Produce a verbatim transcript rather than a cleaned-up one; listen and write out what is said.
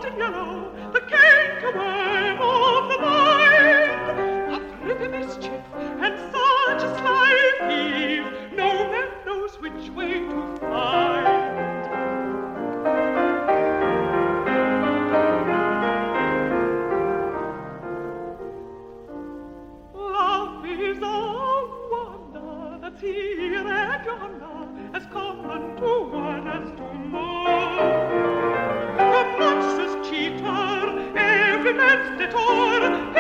and yellow, the cankerworm of the mind. A pretty mischief and such a sly thief, no man knows which way to find. Love is a wonder that's here and yonder, as common to one as to more. The monstrous cheater, every man's debtor,